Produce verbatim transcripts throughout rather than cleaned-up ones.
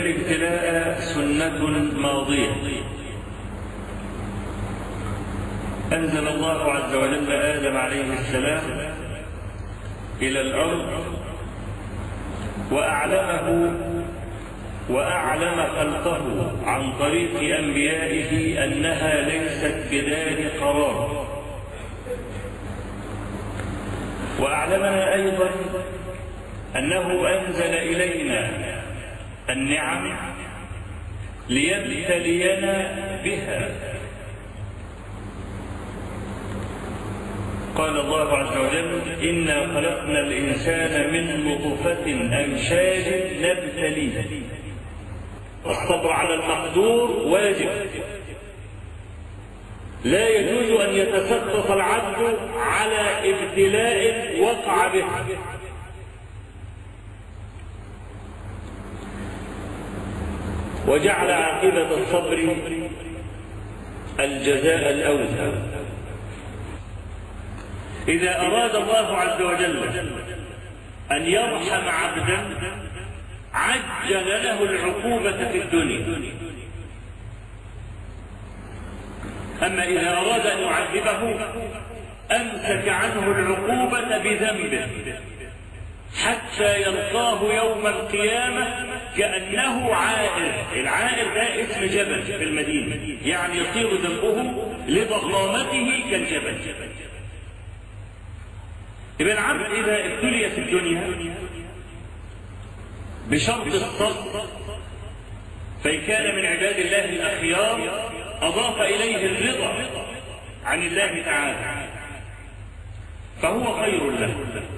الابتلاء سنة ماضية. أنزل الله عز وجل آدم عليه السلام إلى الأرض وأعلمه وأعلم خلقه عن طريق أنبيائه أنها ليست بدار قرار، وأعلمنا أيضا أنه أنزل إلينا النعم ليبتلينا بها. قال الله عز وجل: إنا خلقنا الإنسان من نطفة أمشاج نبتليه. الصبر على المقدور واجب، لا يجوز أن يتسخط العبد على ابتلاء وقع به. وجعل عاقبة الصبر الجزاء الأوفى. إذا أراد الله عز وجل أن يرحم عبدا عجل له العقوبة في الدنيا، أما إذا أراد أن يعذبه أمسك عنه العقوبة بذنبه حتى يلقاه يوم القيامة كأنه عائر. العائر ده اسم جبل في المدينة، يعني يطير ذنبه لضخامته كالجبل. إذا العبد إذا ابتلي في الدنيا بشرط الصبر فإن كان من عباد الله الأخيار أضاف إليه الرضا عن الله تعالى فهو خير له.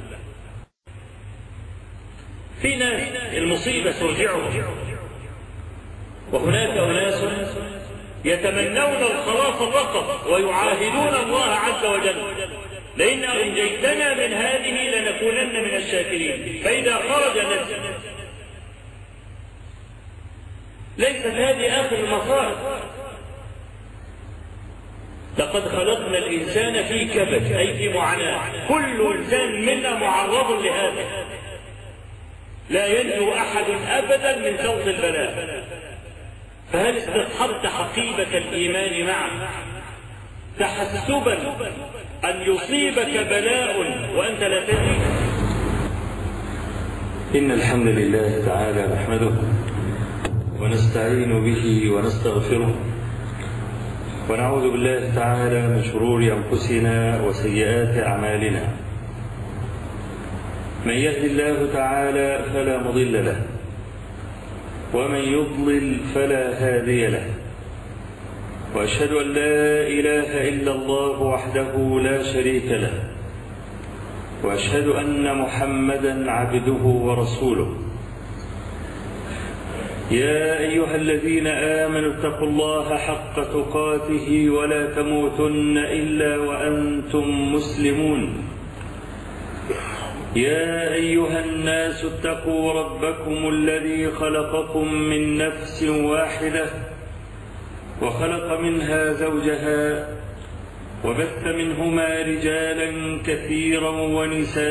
في ناس المصيبة ترجعهم، وهناك أناس يتمنون الخلاص فقط ويعاهدون الله عز وجل: لئن أنجيتنا من هذه لنكونن من الشاكرين. فإذا خرج نجا. ليست هذه آخر المصائب. لقد خلقنا الإنسان في كبد، أي في معاناة. كل إنسان منا معرض لهذا، لا ينجو أحد أبدا من سوط البلاء. فهل استصحبت حقيبة الإيمان معه تحسبا أن يصيبك بلاء وأنت لا تدري؟ إن الحمد لله تعالى نحمده ونستعين به ونستغفره، ونعوذ بالله تعالى من شرور أنفسنا وسيئات أعمالنا. من يهد الله تعالى فلا مضل له، ومن يضلل فلا هادي له. وأشهد أن لا إله إلا الله وحده لا شريك له، وأشهد أن محمدا عبده ورسوله. يا أيها الذين آمنوا اتقوا الله حق تقاته ولا تموتن إلا وأنتم مسلمون. يا أيها الناس اتقوا ربكم الذي خلقكم من نفس واحدة وخلق منها زوجها وبث منهما رجالا كثيرا ونساء،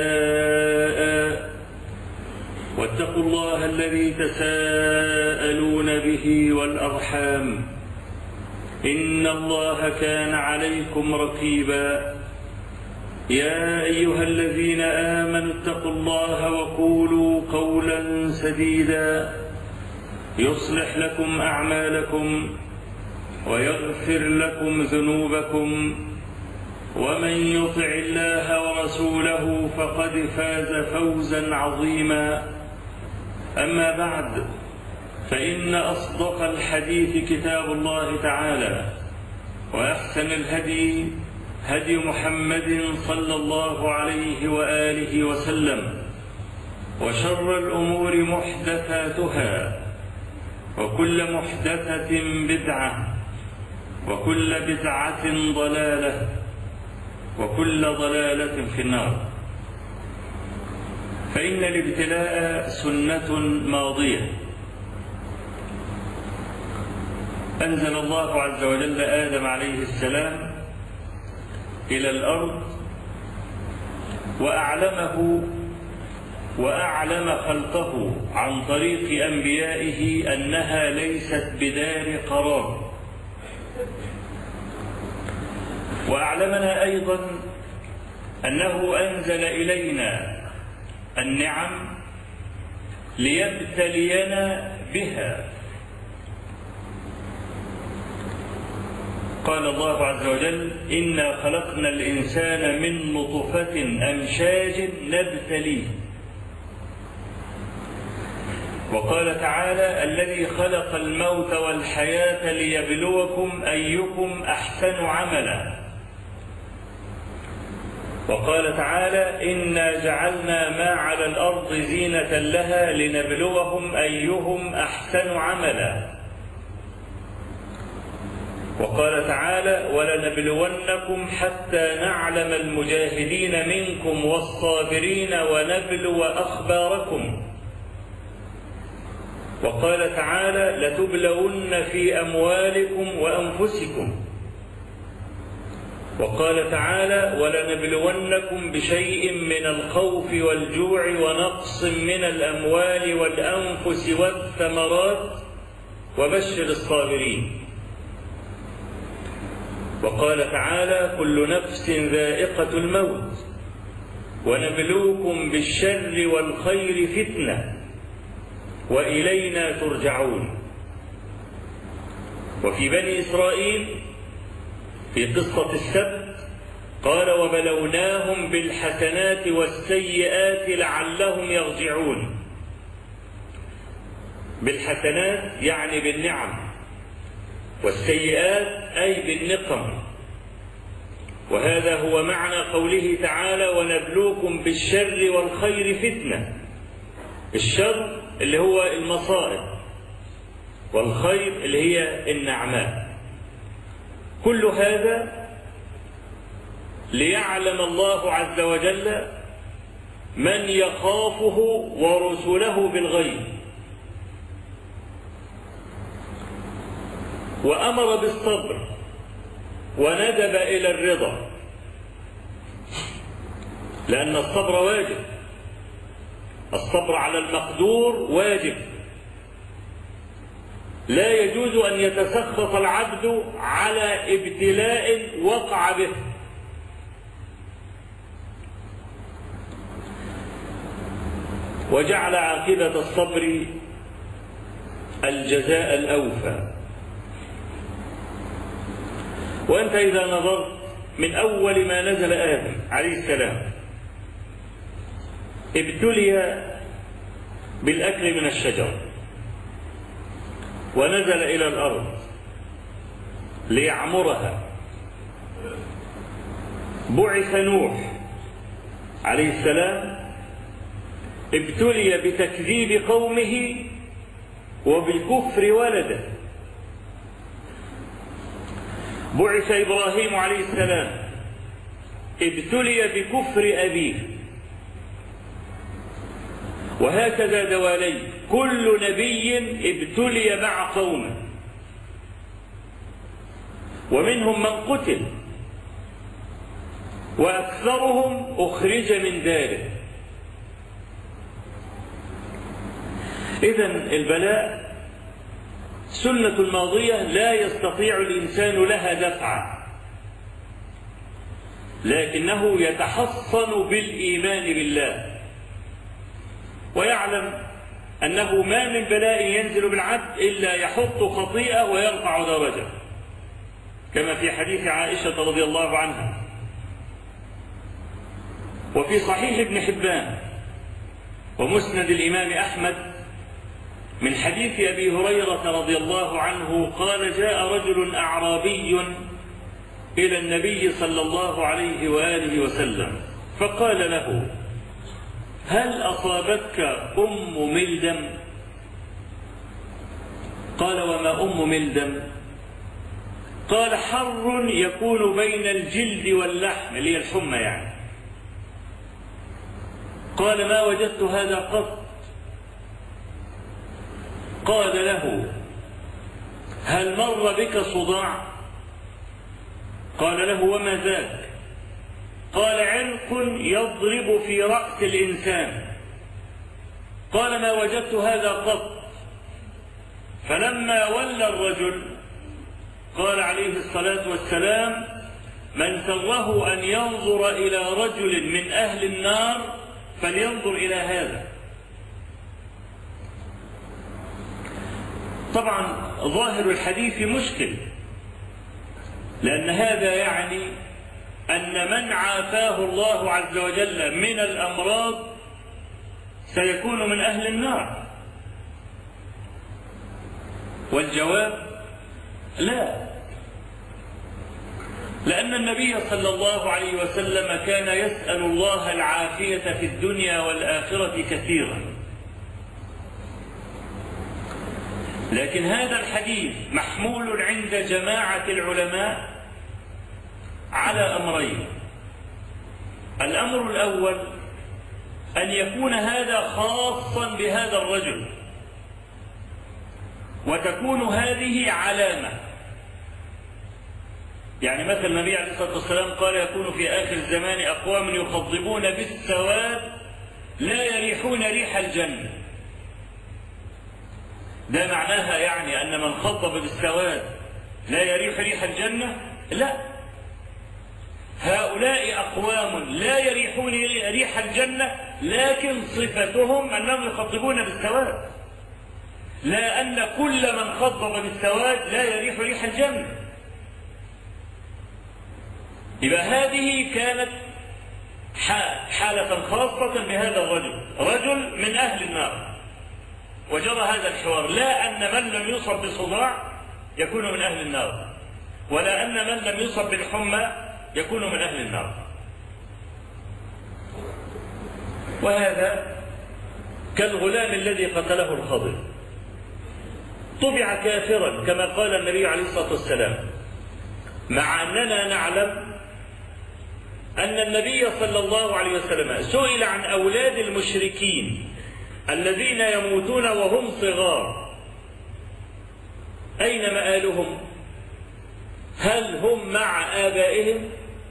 واتقوا الله الذي تساءلون به والأرحام إن الله كان عليكم رقيبا. يا أيها الذين آمنوا اتقوا الله وقولوا قولا سديدا يصلح لكم أعمالكم ويغفر لكم ذنوبكم، ومن يطع الله ورسوله فقد فاز فوزا عظيما. أما بعد، فإن أصدق الحديث كتاب الله تعالى، وأحسن الهدي هدي محمد صلى الله عليه وآله وسلم، وشر الأمور محدثاتها، وكل محدثة بدعة، وكل بدعة ضلالة، وكل ضلالة في النار. فإن الابتلاء سنة ماضية. أنزل الله عز وجل آدم عليه السلام إلى الأرض وأعلمه وأعلم خلقه عن طريق أنبيائه أنها ليست بدار قرار، وأعلمنا أيضا أنه أنزل إلينا النعم ليبتلينا بها. قال الله عز وجل: إنا خلقنا الإنسان من نطفة أمشاج نبتليه. وقال تعالى: الذي خلق الموت والحياة ليبلوكم أيكم أحسن عملا. وقال تعالى: إنا جعلنا ما على الأرض زينة لها لنبلوهم أيهم أحسن عملا. وقال تعالى: ولنبلونكم حتى نعلم المجاهدين منكم والصابرين ونبلو أخباركم. وقال تعالى: لتبلون في أموالكم وأنفسكم. وقال تعالى: ولنبلونكم بشيء من الخوف والجوع ونقص من الأموال والأنفس والثمرات وبشر الصابرين. وقال تعالى: كل نفس ذائقة الموت ونبلوكم بالشر والخير فتنة وإلينا ترجعون. وفي بني إسرائيل في قصة السبت قال: وبلوناهم بالحسنات والسيئات لعلهم يرجعون. بالحسنات يعني بالنعم، والسيئات أي بالنقم. وهذا هو معنى قوله تعالى: ونبلوكم بالشر والخير فتنة. الشر اللي هو المصائب، والخير اللي هي النعماء. كل هذا ليعلم الله عز وجل من يخافه ورسله بالغيب، وأمر بالصبر وندب إلى الرضا، لأن الصبر واجب. الصبر على المقدور واجب. لا يجوز أن يتسخط العبد على ابتلاء وقع به. وجعل عاقبة الصبر الجزاء الأوفى. وأنت إذا نظرت من أول ما نزل آدم عليه السلام ابتلي بالأكل من الشجر، ونزل إلى الأرض ليعمرها. بعث نوح عليه السلام ابتلي بتكذيب قومه وبكفر ولده. بعث إبراهيم عليه السلام ابتلي بكفر أبيه. وهكذا دوالي كل نبي ابتلي مع قومه، ومنهم من قتل وأكثرهم أخرج من داره. إذن البلاء سنة الماضية لا يستطيع الإنسان لها دفعا، لكنه يتحصن بالإيمان بالله، ويعلم أنه ما من بلاء ينزل بالعبد إلا يحط خطيئة ويرفع درجة، كما في حديث عائشة رضي الله عنها. وفي صحيح ابن حبان ومسند الإمام أحمد من حديث أبي هريرة رضي الله عنه قال: جاء رجل أعرابي إلى النبي صلى الله عليه وآله وسلم فقال له: هل أصابتك أم ملدم؟ قال: وما أم ملدم؟ قال: حر يكون بين الجلد واللحم، اللي هي الحمى يعني. قال: ما وجدت هذا قط. قال له: هل مر بك صداع؟ قال له: وما ذاك؟ قال: عرق يضرب في رأس الإنسان قال ما وجدت هذا قط. فلما ولى الرجل قال عليه الصلاة والسلام من سره أن ينظر إلى رجل من أهل النار فلينظر إلى هذا. طبعا ظاهر الحديث مشكل، لأن هذا يعني أن من عافاه الله عز وجل من الأمراض سيكون من أهل النار، والجواب لا، لأن النبي صلى الله عليه وسلم كان يسأل الله العافية في الدنيا والآخرة كثيرا. لكن هذا الحديث محمول عند جماعة العلماء على أمرين. الأمر الأول أن يكون هذا خاصا بهذا الرجل، وتكون هذه علامة. يعني مثل النبي عليه الصلاة والسلام قال يكون في آخر الزمان أقوام يخضبون بالسواد لا يريحون ريح الجنة. ده معناها يعني أن من خضب بالسواد لا يريح ريح الجنة؟ لا، هؤلاء أقوام لا يريحون ريح الجنة، لكن صفتهم أنهم يخضبون بالسواد، لا أن كل من خضب بالسواد لا يريح ريح الجنة. يبقى هذه كانت حالة خاصة بهذا الرجل، رجل من أهل النار، وجرى هذا الحوار، لا أن من لم يصب بصداع يكون من أهل النار، ولا أن من لم يصب بالحمى يكون من أهل النار. وهذا كالغلام الذي قتله الخضر، طبع كافرا كما قال النبي عليه الصلاة والسلام، مع أننا نعلم أن النبي صلى الله عليه وسلم سئل عن أولاد المشركين الذين يموتون وهم صغار أين مآلهم؟ هل هم مع آبائهم؟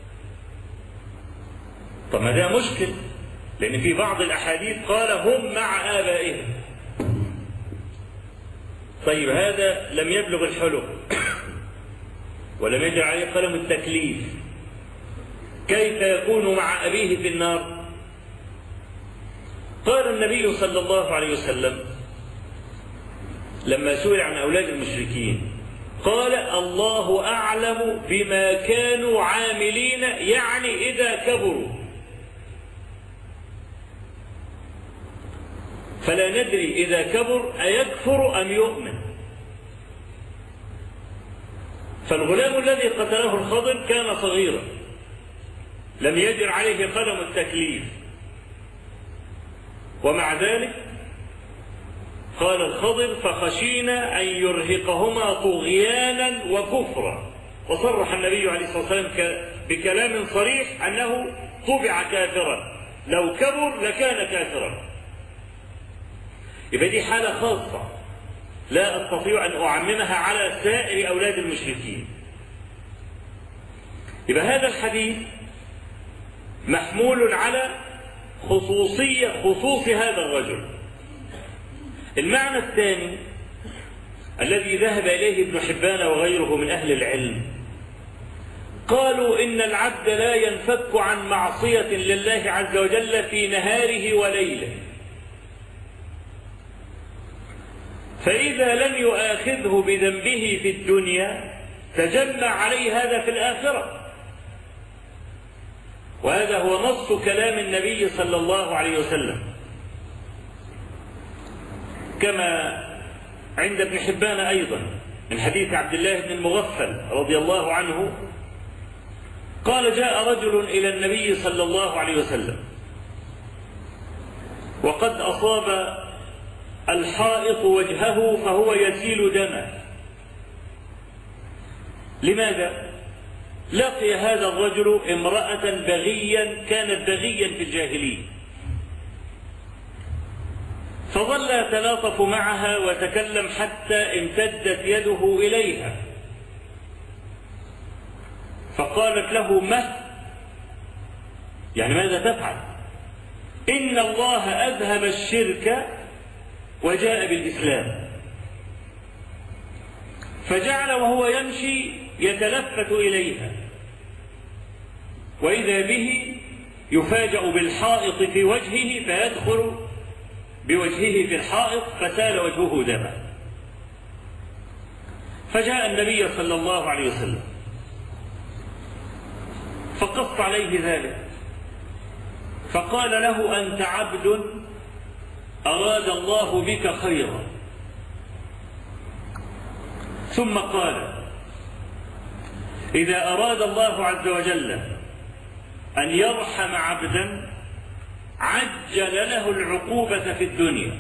طب ما ده مشكل، لأن في بعض الأحاديث قال هم مع آبائهم. طيب هذا لم يبلغ الحلم ولم يجري عليه قلم التكليف، كيف يكون مع أبيه في النار؟ قال النبي صلى الله عليه وسلم لما سئل عن أولاد المشركين قال الله أعلم بما كانوا عاملين، يعني إذا كبروا، فلا ندري إذا كبر أيكفر أم يؤمن. فالغلام الذي قتله الخضر كان صغيرا لم يجر عليه قلم التكليف، ومع ذلك قال الخضر فخشينا أن يرهقهما طغيانا وكفرا، وصرح النبي عليه الصلاة والسلام بكلام صريح أنه طبع كافرا، لو كبر لكان كافرا. يبقى دي حالة خاصة لا أستطيع أن أعممها على سائر أولاد المشركين. يبقى هذا الحديث محمول على خصوصية خصوص هذا الرجل. المعنى الثاني الذي ذهب إليه ابن حبان وغيره من أهل العلم، قالوا إن العبد لا ينفك عن معصية لله عز وجل في نهاره وليله، فإذا لم يؤاخذه بذنبه في الدنيا تجمع عليه هذا في الآخرة. وهذا هو نص كلام النبي صلى الله عليه وسلم، كما عند ابن حبان أيضا من حديث عبد الله بن المغفل رضي الله عنه قال جاء رجل إلى النبي صلى الله عليه وسلم وقد أصاب الحائط وجهه فهو يسيل دما. لماذا؟ لقي هذا الرجل امرأة بغيا كانت بغيا في الجاهلية، فظل يتلاطف معها وتكلم حتى امتدت يده إليها، فقالت له ما؟ يعني ماذا تفعل؟ إن الله أذهب الشرك وجاء بالإسلام، فجعل وهو يمشي يتلفت إليها، وإذا به يفاجأ بالحائط في وجهه فيدخل بوجهه في الحائط فسال وجهه دما. فجاء النبي صلى الله عليه وسلم فقص عليه ذلك، فقال له: أنت عبد أراد الله بك خيرا. ثم قال: إذا أراد الله عز وجل أن يرحم عبدا عجل له العقوبة في الدنيا،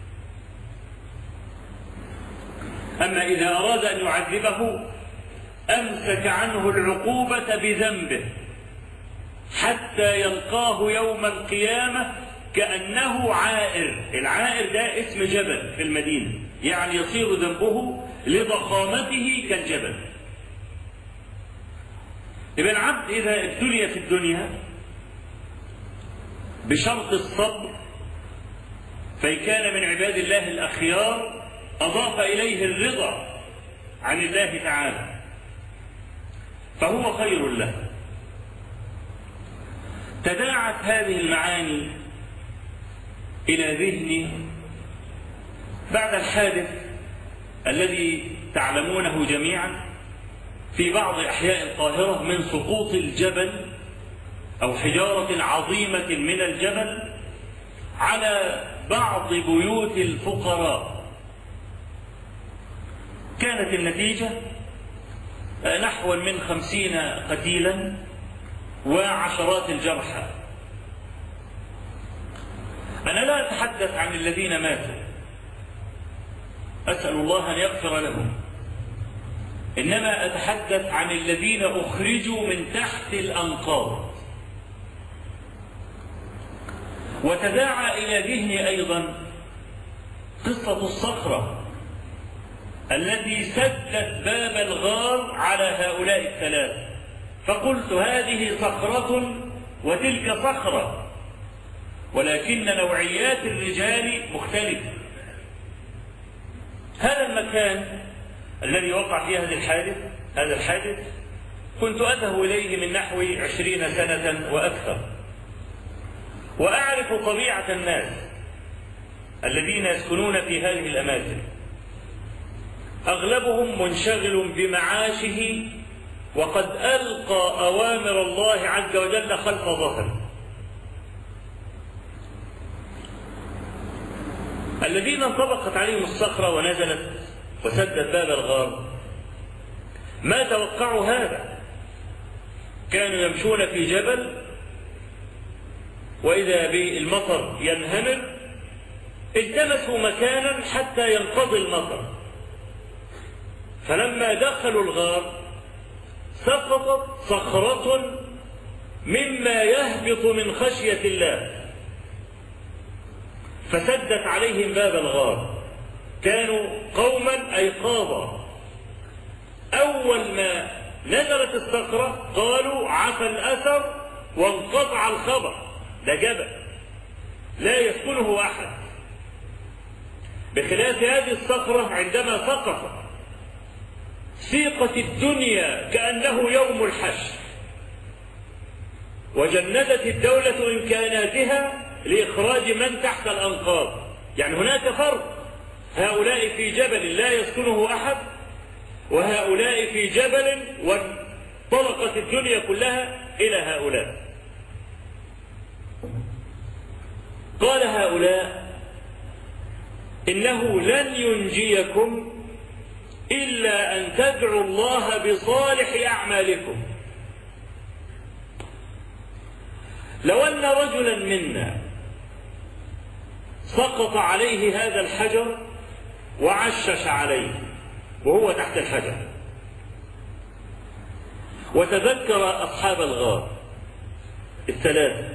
أما إذا أراد أن يعذبه أمسك عنه العقوبة بذنبه حتى يلقاه يوم القيامة كأنه عائر. العائر ده اسم جبل في المدينة، يعني يصير ذنبه لضخامته كالجبل. يبقى العبد إذا ابتلي في الدنيا بشرط الصبر فإن كان من عباد الله الأخيار أضاف إليه الرضا عن الله تعالى فهو خير له. تداعت هذه المعاني إلى ذهني بعد الحادث الذي تعلمونه جميعا في بعض أحياء القاهرة من سقوط الجبل أو حجارة عظيمة من الجبل على بعض بيوت الفقراء. كانت النتيجة نحو من خمسين قتيلا وعشرات الجرحى. أنا لا أتحدث عن الذين ماتوا، أسأل الله أن يغفر لهم، إنما أتحدث عن الذين أخرجوا من تحت الأنقاض. وتداعى إلى ذهني أيضا قصة الصخرة التي سدت باب الغار على هؤلاء الثلاث، فقلت هذه صخرة وتلك صخرة، ولكن نوعيات الرجال مختلفة. هذا المكان الذي وقع فيه هذا الحادث هذا الحادث كنت أذهب إليه من نحو عشرين سنة وأكثر، وأعرف طبيعة الناس الذين يسكنون في هذه الأماكن. أغلبهم منشغل بمعاشه وقد ألقى أوامر الله عز وجل خلف ظهره. الذين انطبقت عليهم الصخرة ونزلت وسدت باب الغار ما توقعوا هذا. كانوا يمشون في جبل وإذا بالمطر ينهمر، التمسوا مكانا حتى ينقضي المطر، فلما دخلوا الغار سقطت صخرة مما يهبط من خشية الله فسدت عليهم باب الغار. كانوا قوما أيقاظا، أول ما نزلت الصخرة قالوا عفى الأثر وانقطع الخبر، ده جبل لا يسكنه أحد، بخلاف هذه الصخرة عندما سقطت سيقت الدنيا كأنه يوم الحشر، وجندت الدولة إمكاناتها لإخراج من تحت الأنقاض. يعني هناك فرق، هؤلاء في جبل لا يسكنه أحد، وهؤلاء في جبل وانطلقت الدنيا كلها إلى هؤلاء. قال هؤلاء إنه لن ينجيكم إلا أن تدعوا الله بصالح أعمالكم. لو أن رجلا منا سقط عليه هذا الحجر وعشش عليه وهو تحت الحجر، وتذكر أصحاب الغار الثلاثة،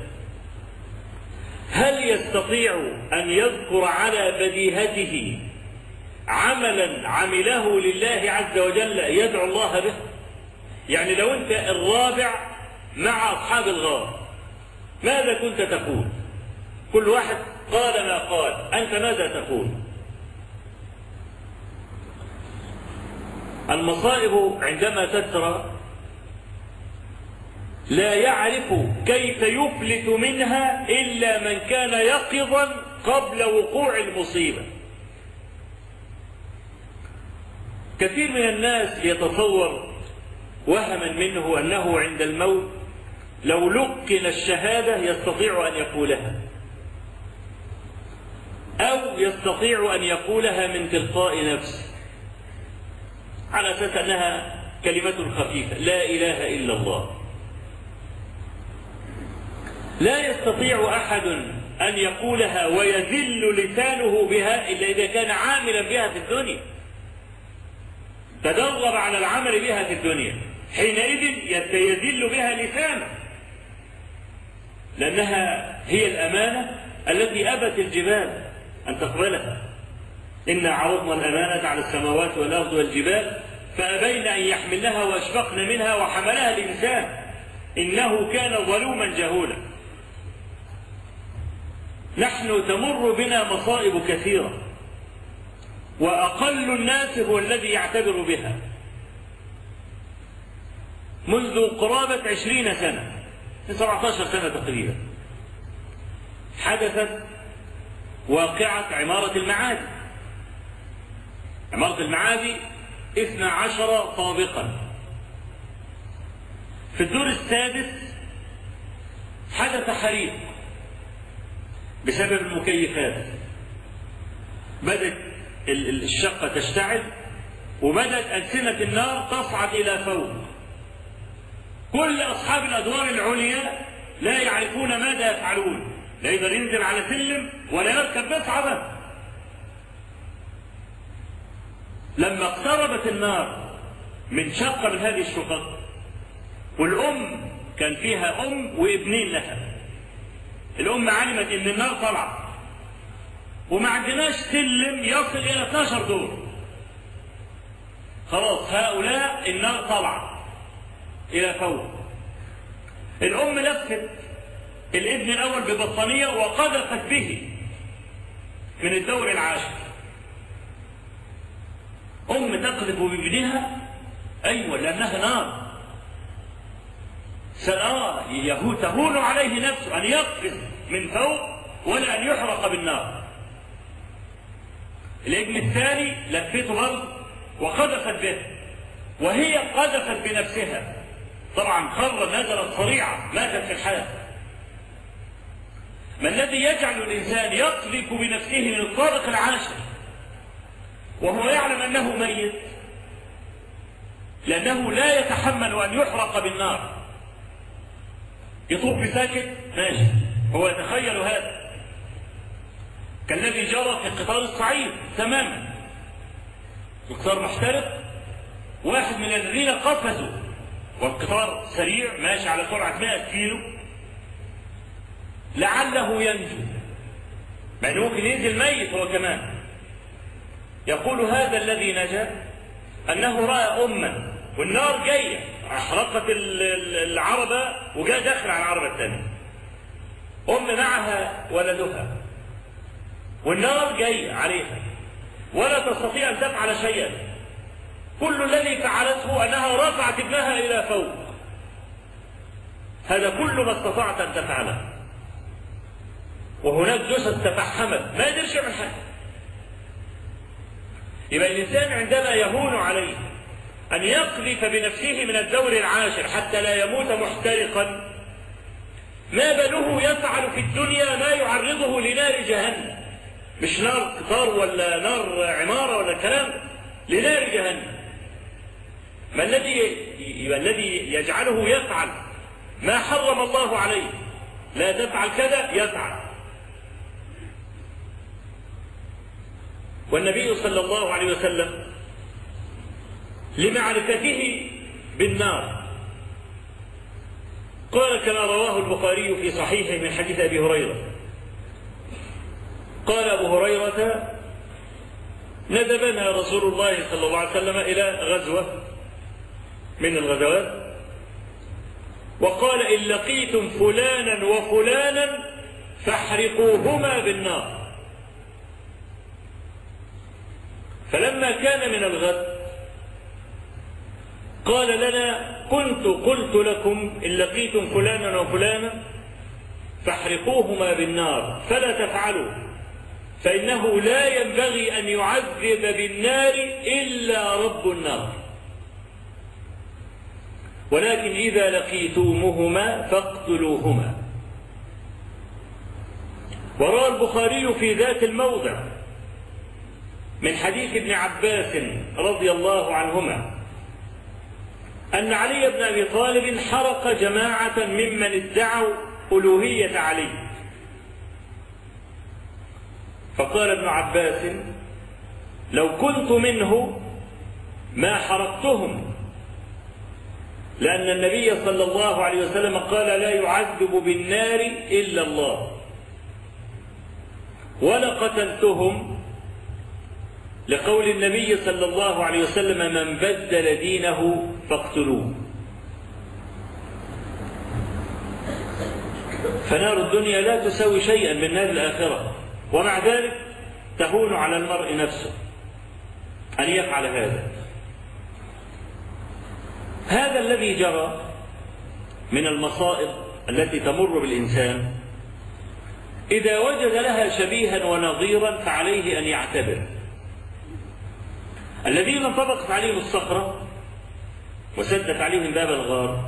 هل يستطيع أن يذكر على بديهته عملا عمله لله عز وجل يدعو الله به؟ يعني لو أنت الرابع مع أصحاب الغار ماذا كنت تقول؟ كل واحد قال ما قال، أنت ماذا تقول؟ المصائب عندما تترى لا يعرف كيف يفلت منها إلا من كان يقظا قبل وقوع المصيبة. كثير من الناس يتصور وهما منه أنه عند الموت لو لقن الشهادة يستطيع أن يقولها، أو يستطيع أن يقولها من تلقاء نفسه على أساس أنها كلمة خفيفة، لا إله إلا الله. لا يستطيع أحد أن يقولها ويذل لسانه بها إلا إذا كان عاملا بها في الدنيا، تدرب على العمل بها في الدنيا، حينئذ يذل بها لسانه، لأنها هي الأمانة التي أبت الجبال أن تقبلها. إنا عرضنا الأمانة على السماوات والأرض والجبال فأبين أن يحملنها وأشفقن منها وحملها الإنسان إنه كان ظلوما جهولا. نحن تمر بنا مصائب كثيرة، وأقل الناس هو الذي يعتبر بها. منذ قرابة عشرين سنة، سبعة عشر سنة تقريبا، حدثت واقعة عمارة المعادي. عمارة المعادي اثنا عشر طابقا. في الدور السادس حدث حريق بسبب المكيفات. بدأت الشقة تشتعل، وبدأت ألسنة النار تصعد إلى فوق. كل أصحاب الأدوار العليا لا يعرفون ماذا يفعلون، لا يقدر ينزل على سلم ولا يركب مصعدة. لما اقتربت النار من شقة من هذه الشقق، والأم كان فيها أم وابنين لها، الأم علمت إن النار طلعت وما عندناش سلم يصل إلى اثني عشر دور، خلاص هؤلاء النار طلعت إلى فوق. الأم لفت الابن الأول ببطانية وقذفت به من الدور العاشر. أم تقذف بابنها، أيوة لأنها نار. سآه تهون عليه نفسه أن يقفز من فوق ولا أن يحرق بالنار. الابن الثاني لفته برضه وقذفت به، وهي قذفت بنفسها، طبعا خر نزلت صريعة، ماتت في الحال. ما الذي يجعل الإنسان يقذف بنفسه من الطابق العاشر وهو يعلم أنه ميت؟ لأنه لا يتحمل أن يحرق بالنار. يطوف بساكت ماشي، هو يتخيل هذا، كالذي جرى في القطار الصعيد تماما. القطار محترق، واحد من الذين قفزوا والقطار سريع ماشي على سرعة مئة كيلو لعله ينجو، مع انه ممكن ينزل ميت هو كمان. يقول هذا الذي نجا انه راى اما والنار جايه احرقت العربه وجاء داخل على العربه الثانيه، ام معها ولدها والنار جايه عليها ولا تستطيع ان تفعل شيئا. كل الذي فعلته انها رفعت ابنها الى فوق. هذا كل ما استطعت ان تفعله. وهناك جثث تفحمت ما يقدرش يعمل حاجه. يبقى الانسان عندما يهون عليه ان يقذف بنفسه من الدور العاشر حتى لا يموت محترقا، ما باله يفعل في الدنيا ما يعرضه لنار جهنم، مش نار قطار ولا نار عماره ولا كلام، لنار جهنم. ما الذي الذي يجعله يفعل ما حرم الله عليه؟ لا تفعل كذا يفعل. والنبي صلى الله عليه وسلم لمعرفته بالنار قال كما رواه البخاري في صحيحه من حديث أبي هريرة، قال أبو هريرة: ندبنا رسول الله صلى الله عليه وسلم إلى غزوة من الغزوات وقال: إن لقيتم فلانا وفلانا فاحرقوهما بالنار. فلما كان من الغد قال لنا كنت قلت لكم إن لقيتم فلانا وفلانا فاحرقوهما بالنار فلا تفعلوا، فإنه لا ينبغي أن يعذب بالنار إلا رب النار، ولكن إذا لقيتموهما فاقتلوهما. وروى البخاري في ذات الموضع من حديث ابن عباس رضي الله عنهما أن علي بن أبي طالب حرق جماعة ممن ادعوا ألوهية علي، فقال ابن عباس لو كنت منه ما حرقتهم، لأن النبي صلى الله عليه وسلم قال لا يعذب بالنار إلا الله، ولقتلتهم لقول النبي صلى الله عليه وسلم من بدل دينه فاقتلوه. فنار الدنيا لا تساوي شيئا من نار الآخرة، ومع ذلك تهون على المرء نفسه أن يفعل هذا. هذا الذي جرى من المصائب التي تمر بالإنسان إذا وجد لها شبيها ونظيرا فعليه أن يعتبر. الذين انطبقت عليهم الصخرة وسدت عليهم باب الغار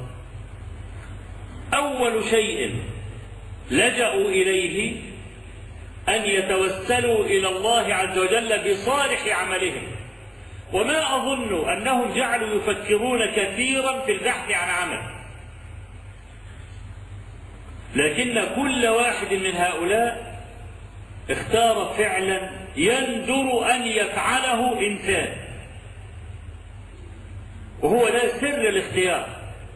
أول شيء لجأوا إليه أن يتوسلوا إلى الله عز وجل بصالح عملهم، وما أظن أنهم جعلوا يفكرون كثيرا في البحث عن عمل، لكن كل واحد من هؤلاء اختار فعلا يندر أن يفعله إنسان، وهو ده سر الاختيار،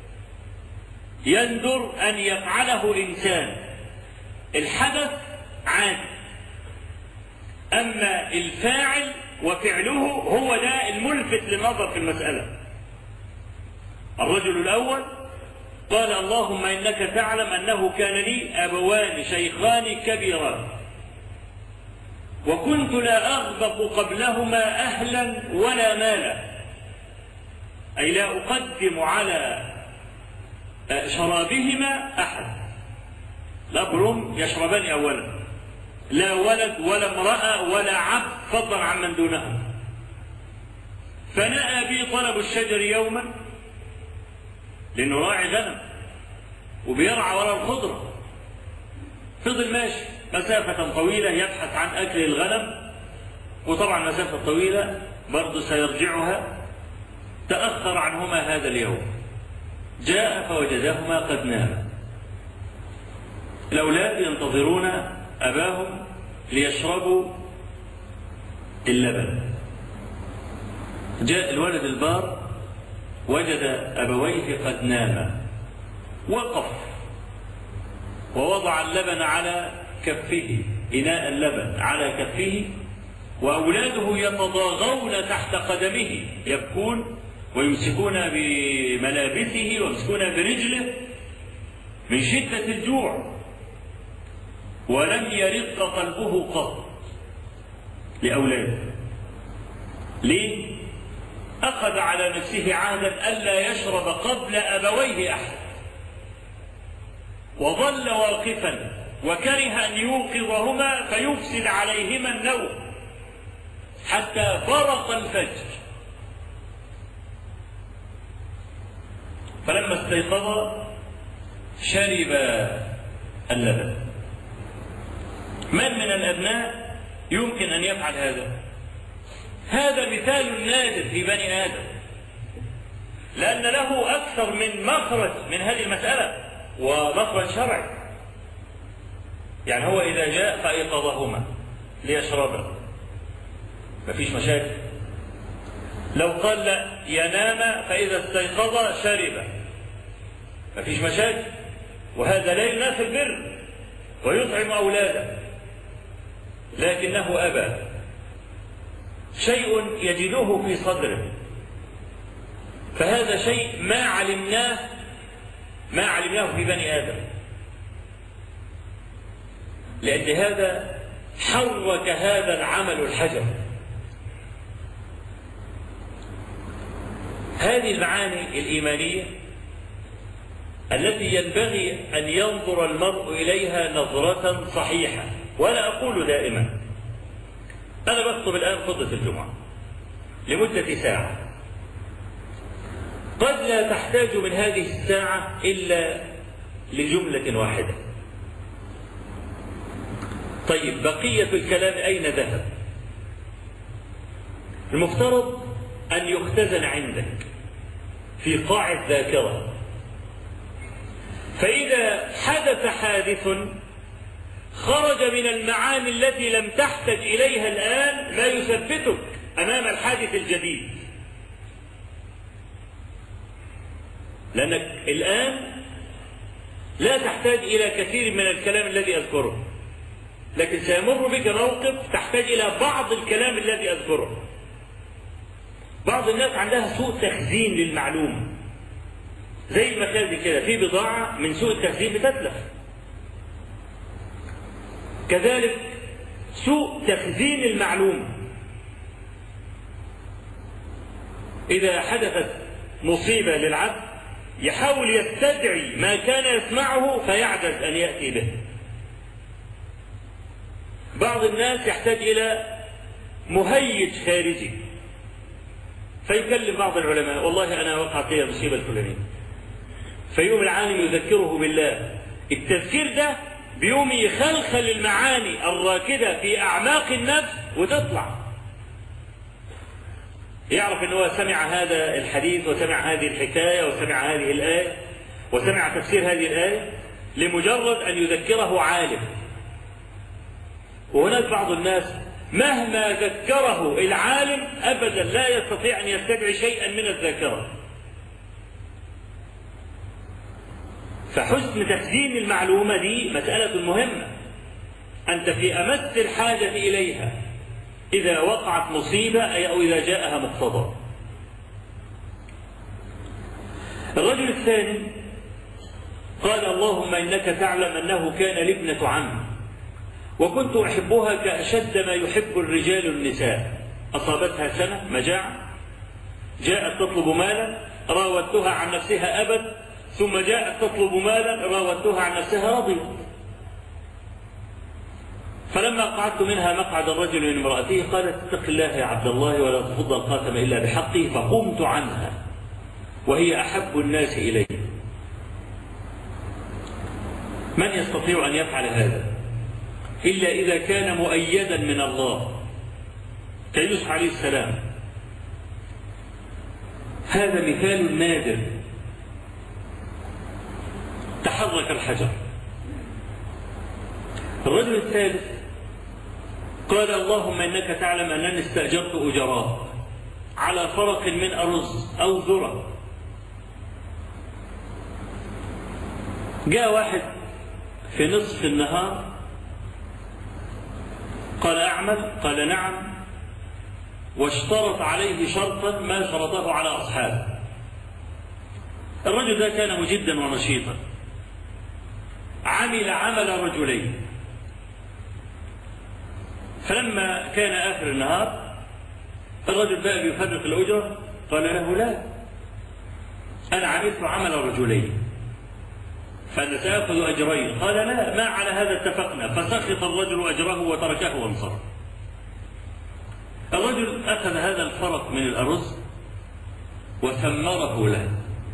يندر أن يفعله إنسان. الحدث عادي، أما الفاعل وفعله هو ده الملفت للنظر في المسألة. الرجل الأول قال اللهم إنك تعلم أنه كان لي أبوان شيخان كبيران وكنت لا أغبط قبلهما أهلا ولا مالا، أي لا أقدم على شرابهما أحد، الأبرم يشربان أولا، لا ولد ولا امرأة ولا عبد فضلا عن من دونهم. فنأى بي طلب الشجر يوما، لأنه راعي غنم وبيرعى وراء الخضرة، فضل ماشي مسافة طويلة يبحث عن أكل الغنم، وطبعا مسافة طويلة برضه سيرجعها، تأخر عنهما هذا اليوم، جاء فوجدهما قد ناما. الأولاد ينتظرون أباهم ليشربوا اللبن. جاء الولد البار وجد أبويه قد ناما، وقف ووضع اللبن على كفه، إناء اللبن على كفه، وأولاده يتضاغون تحت قدمه يبكون ويمسكون بملابسه ويمسكون برجله من شدة الجوع، ولم يرق قلبه قط لأولاده. ليه؟ أخذ على نفسه عهدا ألا يشرب قبل أبويه أحد، وظل واقفا وكره أن يوقظهما فيفسد عليهما النوم حتى فرق الفجر. فلما استيقظ شرب اللبن. من من الأبناء يمكن أن يفعل هذا؟ هذا مثال نادر في بني آدم، لأن له أكثر من مخرج من هذه المسألة، ومخرج شرعي. يعني هو إذا جاء فأيقظهما ليشربا مفيش مشاكل. لو قال لا ينام فإذا استيقظ شرب مفيش مشاكل، وهذا لا ينافي البر ويطعم أولاده، لكنه أبى. شيء يجده في صدره، فهذا شيء ما علمناه ما علمناه في بني آدم، لأن هذا حرك هذا العمل الحجر. هذه المعاني الإيمانية التي ينبغي أن ينظر المرء إليها نظرة صحيحة. ولا أقول دائما، أنا بخطب الآن خطبة الجمعة لمدة ساعة، قد لا تحتاج من هذه الساعة إلا لجملة واحدة. طيب بقية الكلام أين ذهب؟ المفترض أن يختزن عندك في قاع الذاكرة، فإذا حدث حادث خرج من المعاني التي لم تحتج إليها الآن ما يثبتك أمام الحادث الجديد. لأنك الآن لا تحتاج إلى كثير من الكلام الذي أذكره، لكن سيمر بك موقف تحتاج إلى بعض الكلام الذي أذكره. بعض الناس عندها سوء تخزين للمعلومة، زي المخازن كده، في بضاعة من سوء التخزين بتتلف. كذلك سوء تخزين المعلومة، إذا حدثت مصيبة للعبد يحاول يستدعي ما كان يسمعه فيعجز أن يأتي به. بعض الناس يحتاج إلى مهيج خارجي، فيكلم بعض العلماء: والله أنا وقعت فيها مصيبة الفلانية، فيوم العالم يذكره بالله. التذكير ده بيوم يخلخل المعاني الراكدة في أعماق النفس وتطلع، يعرف أنه سمع هذا الحديث وسمع هذه الحكاية وسمع هذه الآية وسمع تفسير هذه الآية لمجرد أن يذكره عالم. وهناك بعض الناس مهما ذكره العالم أبدا لا يستطيع أن يستدعي شيئا من الذاكرة. فحسن تخزين المعلومة دي مسألة مهمة، أنت في أمس الحاجة إليها إذا وقعت مصيبة أو إذا جاءها مقتضى. الرجل الثاني قال: اللهم إنك تعلم أنه كان لي ابنة عم وكنت أحبها كأشد ما يحب الرجال النساء، أصابتها سنة مجاعة، جاءت تطلب مالا راودتها عن نفسها أبد، ثم جاءت تطلب مالا راودتها عن نفسها رضيت. فلما قعدت منها مقعد الرجل من امرأته قالت: اتق الله يا عبد الله ولا تفض الخاتم إلا بحقه، فقمت عنها وهي أحب الناس إلي. من يستطيع أن يفعل هذا إلا إذا كان مؤيدا من الله كيوسف عليه السلام؟ هذا مثال نادر، تحرك الحجر. الرجل الثالث قال: اللهم إنك تعلم أنني استأجرت أجراء على فرق من أرز أو ذرة. جاء واحد في نصف النهار قال: أعمل؟ قال: نعم، واشترط عليه شرطا ما شرطه على أصحابه. الرجل ده كان مجدا ونشيطا، عمل عمل رجلين. فلما كان آخر النهار الرجل بقى بيفرق الأجرة، قال له: لا، أنا عملت عمل رجلين فأنا سأخذ أجرين. قال: لا، ما على هذا اتفقنا. فسخط الرجل أجره وتركه وانصرف. الرجل أخذ هذا الفرق من الأرز وثمره له،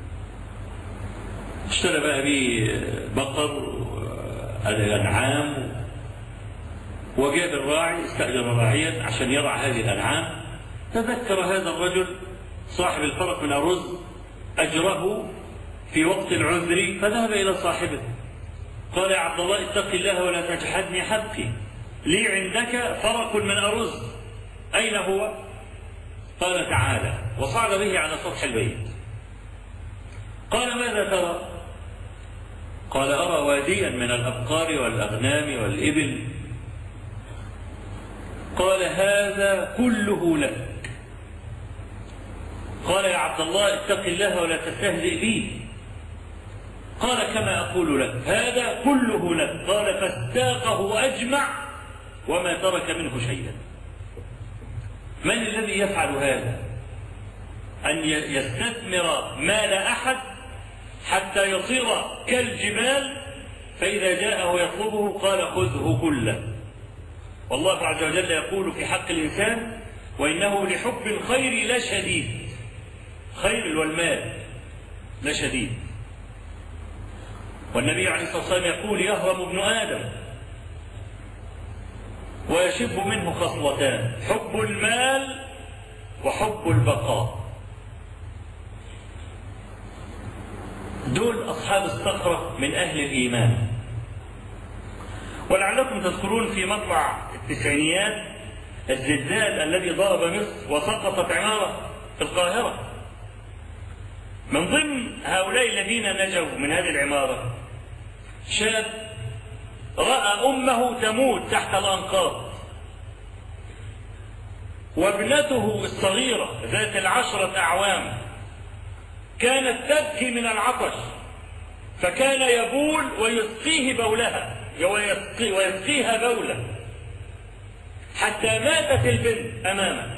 اشترى بقى به بقر الأنعام، وجاب الراعي، استأجر راعيا عشان يرعى هذه الأنعام. تذكر هذا الرجل صاحب الفرق من الرز أجره في وقت العذر، فذهب إلى صاحبه قال: يا عبد الله اتق الله ولا تجحدني حقي، لي عندك فرق من أرز، أين هو؟ قال: تعالى. وصعد به على سطح البيت. قال: ماذا ترى؟ قال: أرى واديا من الأبقار والأغنام والإبل. قال: هذا كله لك. قال: يا عبد الله اتق الله ولا تستهزئ بي. قال: كما أقول لك، هذا كله لك. قال: فاستاقه أجمع وما ترك منه شيئا. من الذي يفعل هذا؟ أن يستثمر مال أحد حتى يصير كالجبال، فإذا جاءه يطلبه قال خذه كله. والله عز وجل يقول في حق الإنسان: وإنه لحب الخير لشديد. خير والمال لشديد. والنبي عليه الصلاة والسلام يقول: يهرم ابن آدم ويشب منه خصلتان: حب المال وحب البقاء. دول أصحاب الصخرة من أهل الإيمان. ولعلكم تذكرون في مطلع التسعينيات الزلزال الذي ضرب مصر وسقطت عمارة في القاهرة. من ضمن هؤلاء الذين نجوا من هذه العمارة شاب رأى أمه تموت تحت الأنقاض، وابنته الصغيرة ذات العشرة أعوام كانت تبكي من العطش، فكان يبول ويسقيه بولها ويسقي ويسقيها بوله حتى ماتت البنت أمامه.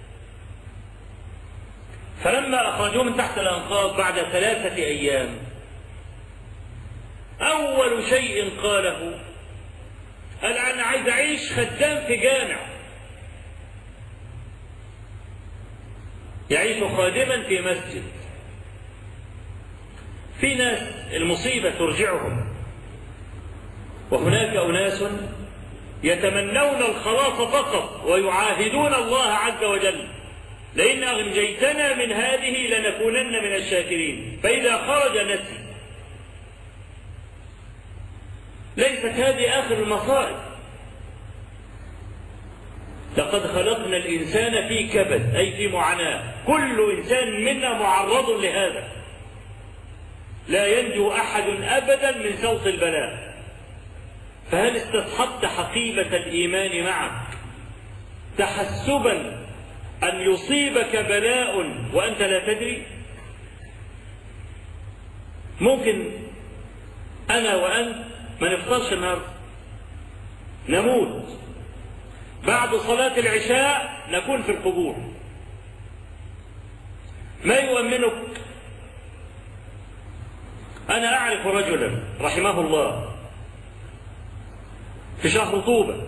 فلما أخرجوه من تحت الأنقاض بعد ثلاثة أيام، أول شيء قاله: قال أنا عايز أعيش خدام في جامع، يعيش خادما في مسجد. في ناس المصيبة ترجعهم، وهناك أناس يتمنون الخلاص فقط ويعاهدون الله عز وجل: لئن أنجيتنا من هذه لنكونن من الشاكرين، فإذا خرج نسي. ليست هذه آخر المصائب. لقد خلقنا الإنسان في كبد، أي في معاناة. كل إنسان منا معرض لهذا، لا ينجو أحد أبدا من سوط البلاء. فهل استصحبت حقيبة الإيمان معك تحسبا أن يصيبك بلاء وأنت لا تدري؟ ممكن أنا وأنت ما نفطرش النهارده، نموت، بعد صلاة العشاء نكون في القبور. ما يؤمنك؟ أنا أعرف رجلا رحمه الله في شهر طوبة،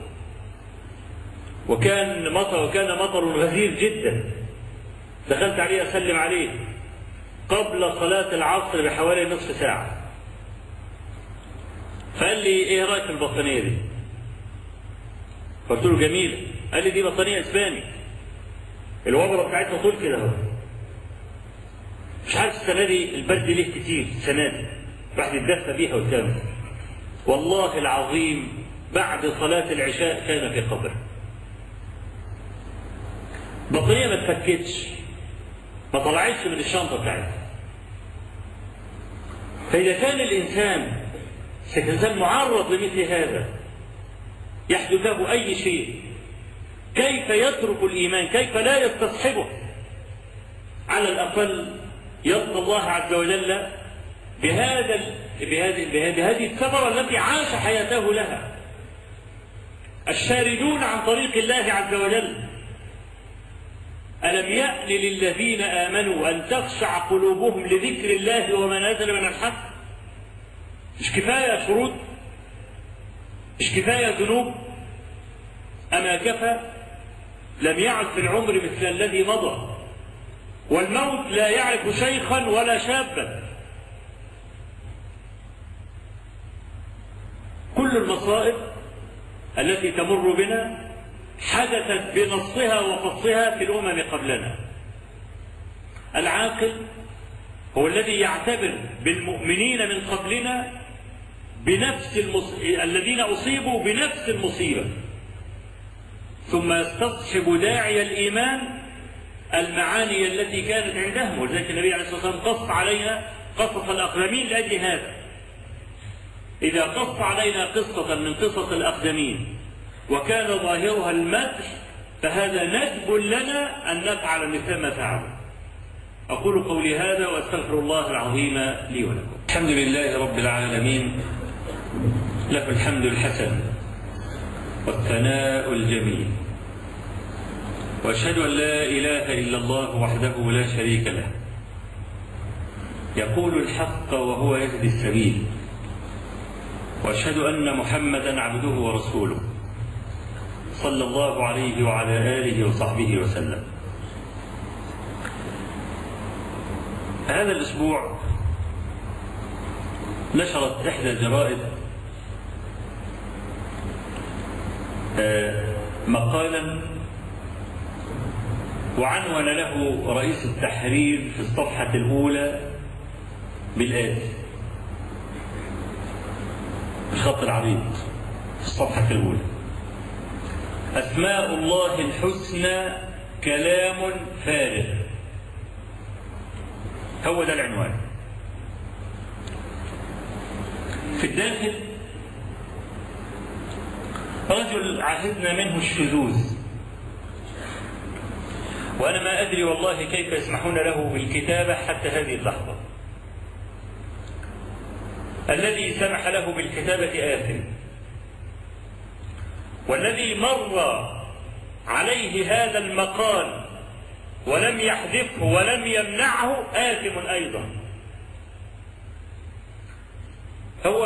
وكان مطر وكان مطر غزير جدا. دخلت عليه أسلم عليه قبل صلاة العصر بحوالي نصف ساعة، فقال لي: إيه رأيك في البطانية دي؟ قلت له: جميلة. قال لي: دي بطانية إسباني، الوبرة بتاعتها طول كده اهو. مش عارف السنة دي البرد ليه كتير، السنة دي واحد يتدفى بيها وكامل. والله العظيم بعد صلاة العشاء كان في قبر. بطانية ما تفكتش، ما طلعتش من الشنطة بتاعتها. فإذا كان الإنسان الإنسان معرض لمثل هذا، يحدث له أي شيء، كيف يترك الإيمان؟ كيف لا يستصحبه؟ على الأقل يرضى الله عز وجل بهذا بهذه بهذه الثمرة التي عاش حياته لها. الشاردون عن طريق الله عز وجل: ألم يأن للذين آمنوا أن تخشع قلوبهم لذكر الله وما نزل من الحق؟ مش كفاية شروط؟ مش كفاية ذنوب؟ أما كفى؟ لم يعد في العمر مثل الذي مضى، والموت لا يعرف شيخا ولا شابا. كل المصائب التي تمر بنا حدثت بنصها وقصها في الأمم قبلنا. العاقل هو الذي يعتبر بالمؤمنين من قبلنا بنفس المص... الذين أصيبوا بنفس المصيبة، ثم يستصحب داعي الإيمان المعاني التي كانت عندهم. ولذلك النبي عليه الصلاة والسلام قص علينا قصص الأقدمين لأجل هذا. إذا قص علينا قصة من قصص الأقدمين وكان ظاهرها المدح، فهذا ندب لنا أن نفعل مثل ما فعلوا. أقول قولي هذا وأستغفر الله العظيم لي ولكم. الحمد لله رب العالمين، له الحمد الحسن والثناء الجميل، وأشهد أن لا إله إلا الله وحده لا شريك له، يقول الحق وهو يهدي السبيل، وأشهد أن محمدا عبده ورسوله صلى الله عليه وعلى آله وصحبه وسلم. هذا الأسبوع نشرت إحدى الجرائد مقالا وعنون له رئيس التحرير في الصفحة الأولى بالآتي، بالخط العريض في الصفحة الأولى: أسماء الله الحسنى كلام فارغ. هو ده العنوان. في الداخل رجل عهدنا منه الشذوذ، وأنا ما أدري والله كيف يسمحون له بالكتابة حتى هذه اللحظة. الذي سمح له بالكتابة آثم، والذي مر عليه هذا المقال ولم يحذفه ولم يمنعه آثم أيضا. هو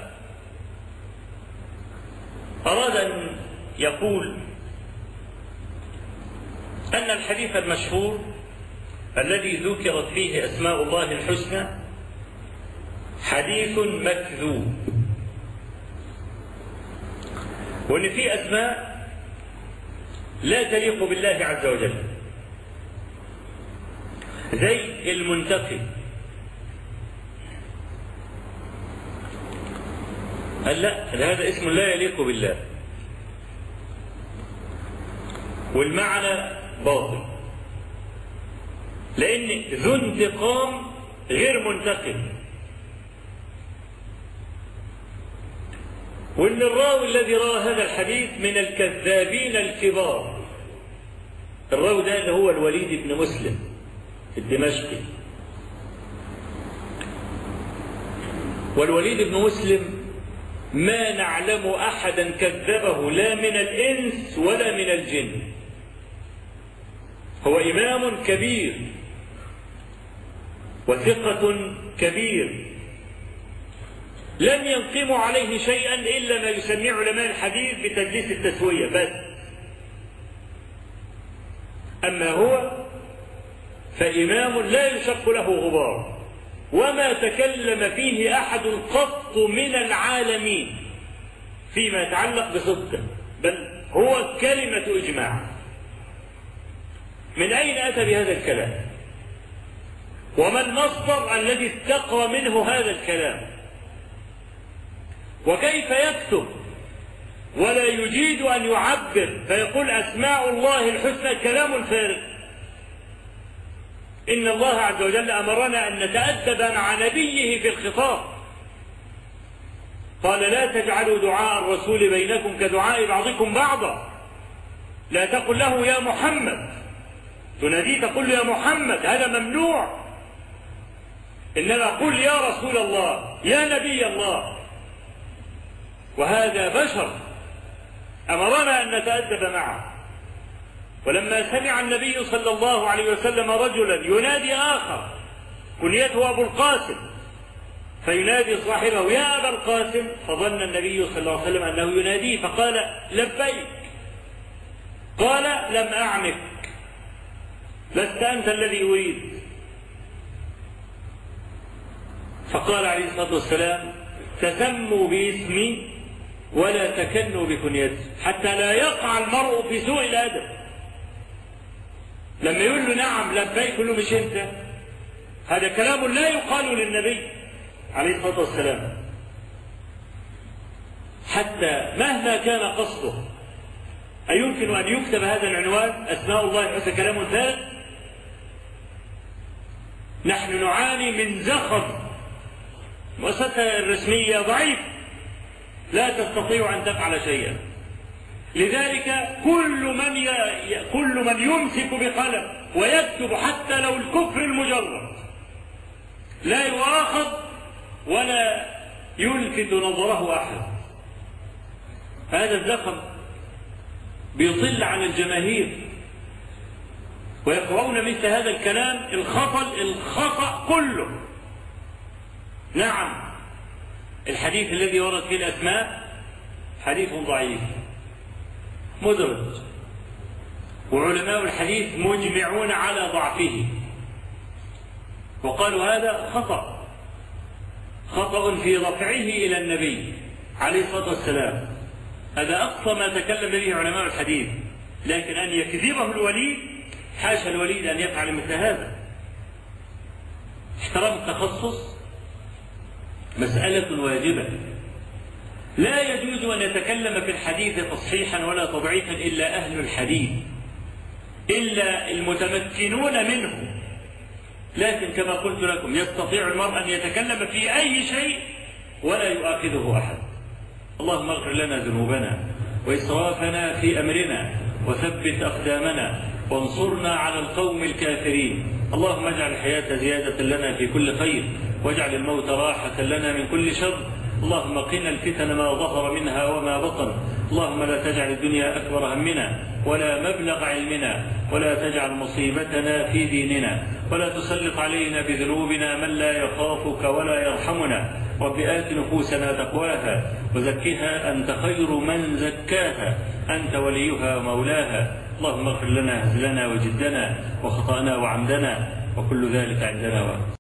أراد أن يقول أن الحديث المشهور الذي ذكرت فيه أسماء الله الحسنى حديث مكذوب، وأن في أسماء لا تليق بالله عز وجل، زي المنتقم. قال لا، هذا اسم لا يليق بالله، والمعنى باطل، لأن ذو انتقام غير منتقم، وأن الراوي الذي روى هذا الحديث من الكذابين الكبار. الراوي ده اللي هو الوليد بن مسلم الدمشقي. والوليد بن مسلم ما نعلم أحدا كذبه لا من الإنس ولا من الجن. هو إمام كبير وثقة كبير، لم ينقموا عليه شيئا إلا ما يسميه علماء الحديث بتدليس التسوية بس. أما هو فإمام لا يشق له غبار، وما تكلم فيه أحد قط من العالمين فيما يتعلق بصدقه، بل هو كلمة إجماع. من أين أتى بهذا الكلام؟ وما المصدر الذي استقى منه هذا الكلام؟ وكيف يكتب ولا يجيد أن يعبر فيقول أسماء الله الحسنى كلام فارغ؟ إن الله عز وجل أمرنا أن نتأدب مع نبيه في الخطاب، قال لا تجعلوا دعاء الرسول بينكم كدعاء بعضكم بعضا، لا تقل له يا محمد، تناديه تقول يا محمد، هذا ممنوع، إنما قل يا رسول الله يا نبي الله، وهذا بشر أمرنا أن نتأدب معه. ولما سمع النبي صلى الله عليه وسلم رجلا ينادي آخر كنيته أبو القاسم، فينادي صاحبه يا أبا القاسم، فظن النبي صلى الله عليه وسلم أنه يناديه فقال لبيك، قال لم أعنك، لست أنت الذي أريد. فقال عليه الصلاة والسلام تسموا باسمي ولا تكنوا بكنيتي، حتى لا يقع المرء في سوء الأدب. لما يقول له نعم لبيك يقول له مش أنت، هذا كلام لا يقال للنبي عليه الصلاة والسلام. حتى مهما كان قصده أيمكن أن يكتب هذا العنوان أسماء الله الحسنى كلام فارغ؟ نحن نعاني من زخم، المؤسسة الرسمية ضعيف، لا تستطيع أن تفعل شيئا. لذلك كل من ي... كل من يمسك بقلم ويكتب حتى لو الكفر المجرد لا يؤاخذ ولا يلفت نظره أحد. هذا الزخم بيطل عن الجماهير، ويقرؤون مثل هذا الكلام الخطأ الخطأ كله. نعم، الحديث الذي ورد فيه الأسماء حديث ضعيف مدرج، وعلماء الحديث مجمعون على ضعفه، وقالوا هذا خطأ خطأ في رفعه إلى النبي عليه الصلاة والسلام. هذا أقصى ما تكلم به علماء الحديث، لكن أن يكذبه الوليد حاشا الوليد أن يفعل مثل هذا. احترام التخصص مسألة واجبة، لا يجوز أن يتكلم في الحديث تصحيحا ولا تضعيفا إلا أهل الحديث، إلا المتمكنون منه. لكن كما قلت لكم يستطيع المرء أن يتكلم في أي شيء ولا يؤاخذه أحد. اللهم اغفر لنا ذنوبنا وإسرافنا في أمرنا وثبت أقدامنا وانصرنا على القوم الكافرين. اللهم اجعل الحياة زيادة لنا في كل خير، واجعل الموت راحة لنا من كل شر. اللهم قنا الفتن ما ظهر منها وما بطن. اللهم لا تجعل الدنيا أكبر همنا ولا مبلغ علمنا، ولا تجعل مصيبتنا في ديننا، ولا تسلط علينا بذنوبنا من لا يخافك ولا يرحمنا. رب آت نفوسنا تقواها وزكها أنت خير من زكاها، أنت وليها ومولاها. اللهم اغفر لنا هزلنا وجدنا وخطأنا وعمدنا، وكل ذلك عندنا وقت.